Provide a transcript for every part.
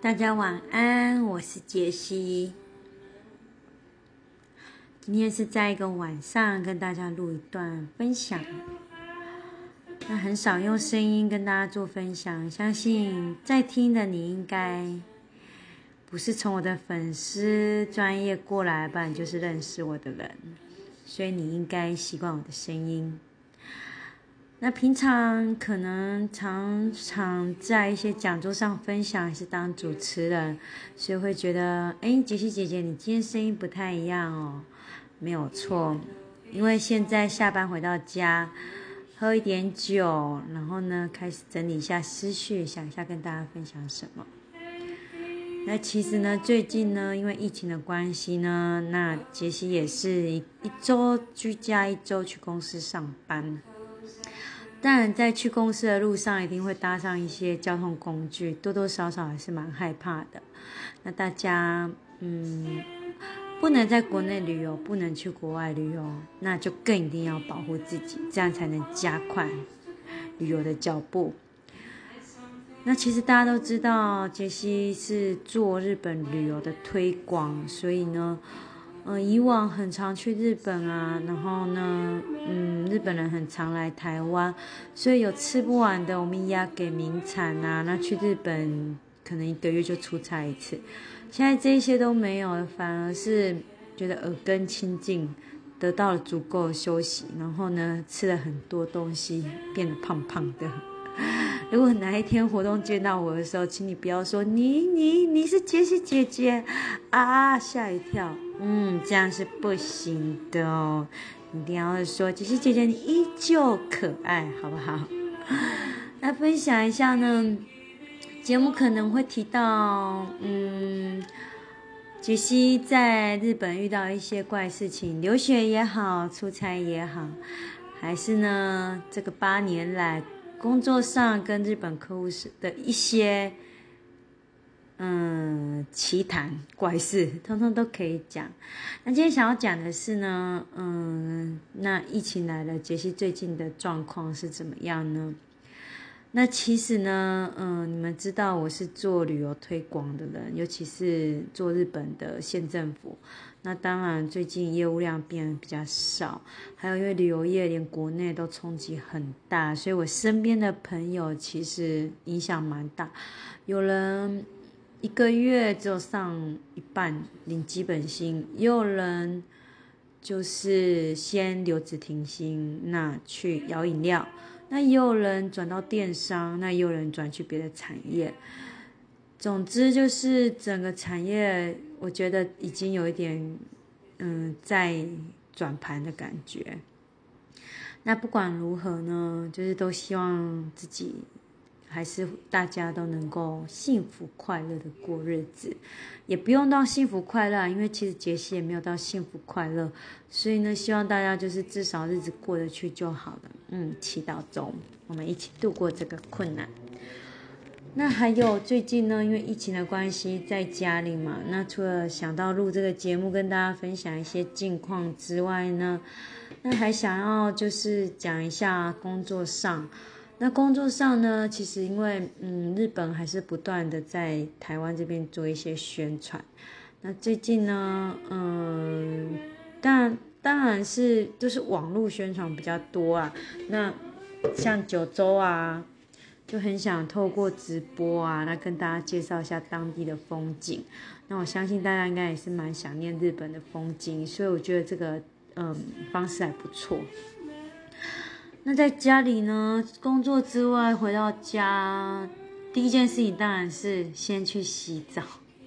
大家晚安，我是杰西。今天是在一个晚上跟大家录一段分享。那很少用声音跟大家做分享，相信在听的你应该不是从我的粉丝专业过来，不然就是认识我的人，所以你应该习惯我的声音。那平常可能常常在一些讲座上分享，还是当主持人，所以会觉得杰西姐姐你今天声音不太一样哦。没有错，因为现在下班回到家，喝一点酒，然后呢开始整理一下思绪，想一下跟大家分享什么。那其实呢最近呢因为疫情的关系呢，那杰西也是一周居家，一周去公司上班。当然在去公司的路上一定会搭上一些交通工具，多多少少还是蛮害怕的。那大家不能在国内旅游，不能去国外旅游，那就更一定要保护自己，这样才能加快旅游的脚步。那其实大家都知道杰西是做日本旅游的推广，所以呢以往很常去日本啊，然后呢日本人很常来台湾，所以有吃不完的我们押给名产啊，那去日本可能1个月就出差一次。现在这些都没有了，反而是觉得耳根清净，得到了足够的休息，然后呢吃了很多东西，变得胖胖的。如果哪一天活动见到我的时候，请你不要说你是杰西姐姐啊，吓一跳。这样是不行的哦，一定要说杰西姐姐你依旧可爱，好不好？来分享一下呢，节目可能会提到杰西在日本遇到一些怪事情，留学也好，出差也好，还是呢这个8年来工作上跟日本客户的一些奇谈怪事，通通都可以讲。那今天想要讲的是呢那疫情来了，杰西最近的状况是怎么样呢？那其实呢你们知道我是做旅游推广的人，尤其是做日本的县政府，那当然最近业务量变得比较少，还有因为旅游业连国内都冲击很大，所以我身边的朋友其实影响蛮大，有人1个月只有上一半领基本薪，也有人就是先留职停薪，那去摇饮料，那也有人转到电商，那也有人转去别的产业。总之就是整个产业我觉得已经有一点在转盘的感觉。那不管如何呢，就是都希望自己还是大家都能够幸福快乐的过日子，也不用到幸福快乐，因为其实杰西也没有到幸福快乐，所以呢希望大家就是至少日子过得去就好了。祈祷中我们一起度过这个困难。那还有最近呢因为疫情的关系在家里嘛，那除了想到录这个节目跟大家分享一些近况之外呢，那还想要就是讲一下工作上。那工作上呢，其实因为日本还是不断的在台湾这边做一些宣传。那最近呢当然是就是网络宣传比较多啊，那像九州啊就很想透过直播啊，那跟大家介绍一下当地的风景。那我相信大家应该也是蛮想念日本的风景，所以我觉得这个方式还不错。那在家里呢，工作之外回到家，第一件事情当然是先去洗澡。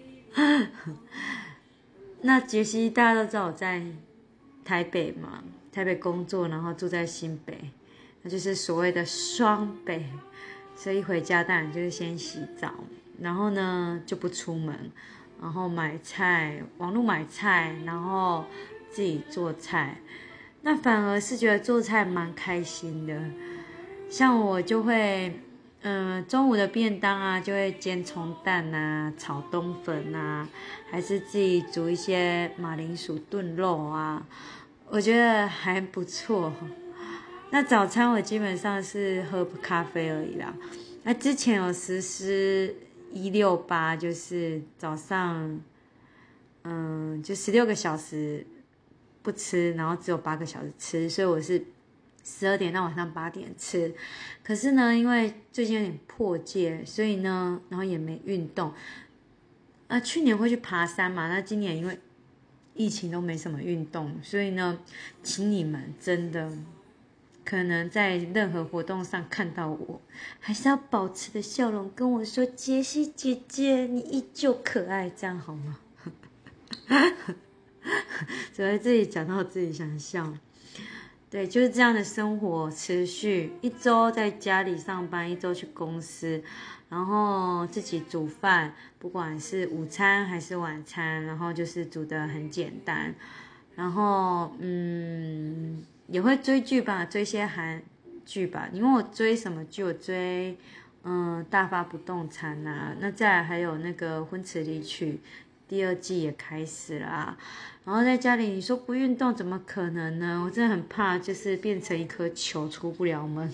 那杰西大家都知道我在台北嘛，台北工作，然后住在新北，那就是所谓的双北，所以一回家当然就是先洗澡，然后呢就不出门，然后买菜，网络买菜，然后自己做菜。那反而是觉得做菜蛮开心的，像我就会中午的便当啊就会煎葱蛋啊，炒冬粉啊，还是自己煮一些马铃薯炖肉啊，我觉得还不错。那早餐我基本上是喝咖啡而已啦。那之前有实施 168，就是早上就16个小时不吃，然后只有8个小时吃，所以我是12点到晚上8点吃。可是呢，因为最近有点破戒，所以呢，然后也没运动。去年会去爬山嘛，那今年因为疫情都没什么运动，所以呢，请你们真的可能在任何活动上看到我，还是要保持的笑容跟我说：“杰西姐姐，你依旧可爱。”这样好吗？只会自己讲到自己想笑。对，就是这样的生活持续1周在家里上班，1周去公司，然后自己煮饭，不管是午餐还是晚餐，然后就是煮得很简单，然后也会追剧吧，追些韩剧吧。因为我追什么剧？我追大发不动产啊，那再来还有那个婚词离曲第2季也开始啦。然后在家里你说不运动怎么可能呢？我真的很怕就是变成一颗球出不了门。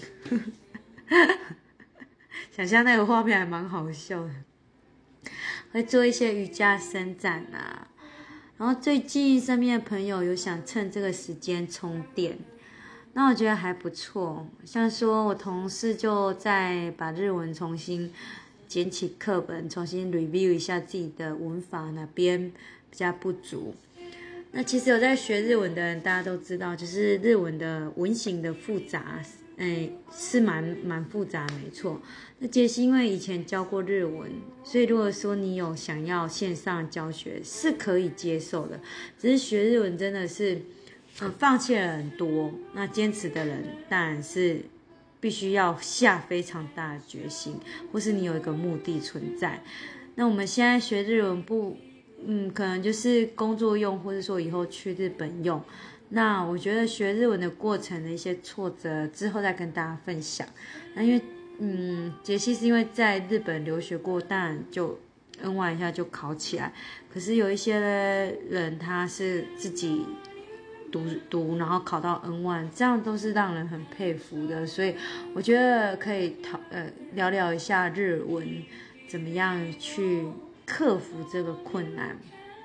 想象那个画面还蛮好笑的。会做一些瑜伽伸展啊，然后最近身边的朋友有想趁这个时间充电，那我觉得还不错。像说我同事就在把日文重新捡起课本，重新 review 一下自己的文法哪边比较不足。那其实有在学日文的人，大家都知道，就是日文的文型的复杂，是蛮复杂，没错。那杰西因为以前教过日文，所以如果说你有想要线上教学，是可以接受的。只是学日文真的是，放弃了很多。那坚持的人当然是必须要下非常大的决心，或是你有一个目的存在。那我们现在学日文可能就是工作用，或者说以后去日本用。那我觉得学日文的过程的一些挫折，之后再跟大家分享。那因为杰西是因为在日本留学过，当然就N1一下就考起来。可是有一些人他是自己读，然后考到N1，这样都是让人很佩服的。所以我觉得可以聊聊一下日文怎么样去克服这个困难。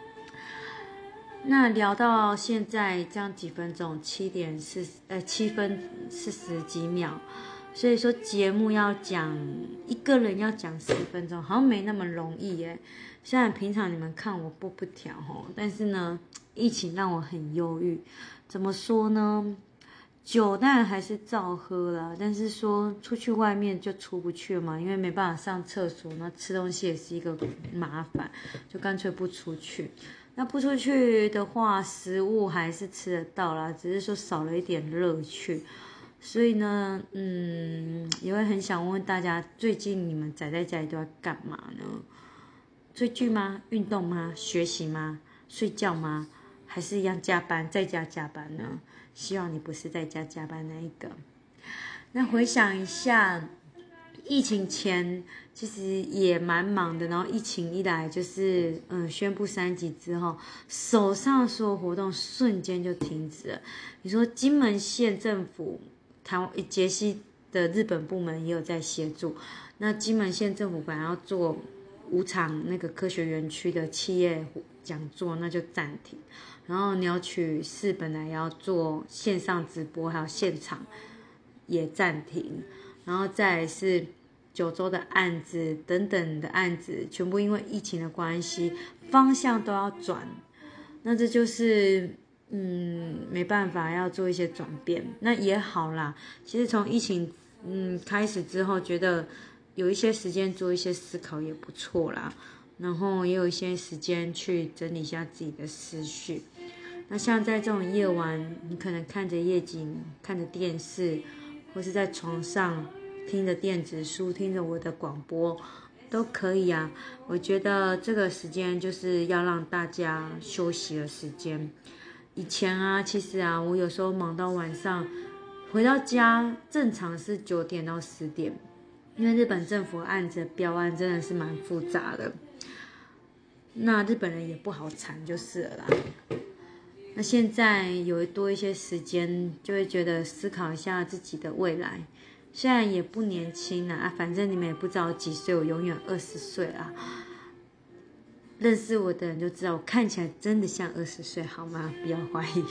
那聊到现在这样几分钟，7分40几秒，所以说节目要讲一个人要讲10分钟，好像没那么容易耶。虽然平常你们看我不调但是呢，疫情让我很忧郁。怎么说呢？酒当然还是照喝啦，但是说出去外面就出不去嘛，因为没办法上厕所，那吃东西也是一个麻烦，就干脆不出去。那不出去的话，食物还是吃得到啦，只是说少了一点乐趣。所以呢，也会很想问大家，最近你们宅在家里都在干嘛呢？追剧吗？运动吗？学习吗？睡觉吗？还是一样加班，在家加班呢？希望你不是在家加班那一个。那回想一下，疫情前其实也蛮忙的，然后疫情一来就是宣布3级之后，手上所有活动瞬间就停止了。你说金门县政府、杰西的日本部门也有在协助。那金门县政府本来要做5场那个科学园区的企业讲座，那就暂停。然后鸟取市本来要做线上直播，还有现场也暂停。然后再来是九州的案子等等的案子，全部因为疫情的关系，方向都要转。那这就是没办法，要做一些转变。那也好啦，其实从疫情开始之后，觉得有一些时间做一些思考也不错啦。然后也有一些时间去整理一下自己的思绪。那像在这种夜晚，你可能看着夜景，看着电视，或是在床上听着电子书，听着我的广播，都可以啊。我觉得这个时间就是要让大家休息的时间。以前啊，其实啊，我有时候忙到晚上，回到家正常是9点到10点，因为日本政府案子标案真的是蛮复杂的。那日本人也不好缠就是了啦。那现在有多一些时间，就会觉得思考一下自己的未来， 虽然也不年轻啊，反正你们也不知道我几岁，我永远20岁啊。认识我的人就知道，我看起来真的像20岁，好吗？不要怀疑。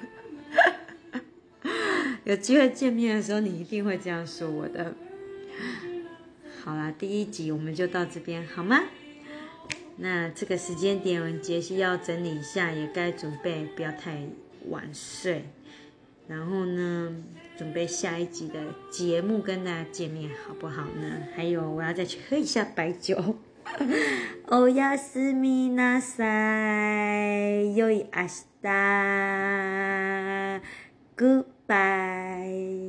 有机会见面的时候，你一定会这样说我的。好啦，第1集我们就到这边，好吗？那这个时间点，杰西要整理一下，也该准备不要太晚睡。然后呢，准备下一集的节目跟大家见面，好不好呢？还有，我要再去喝一下白酒。おやすみなさい。良い明日。Goodbye。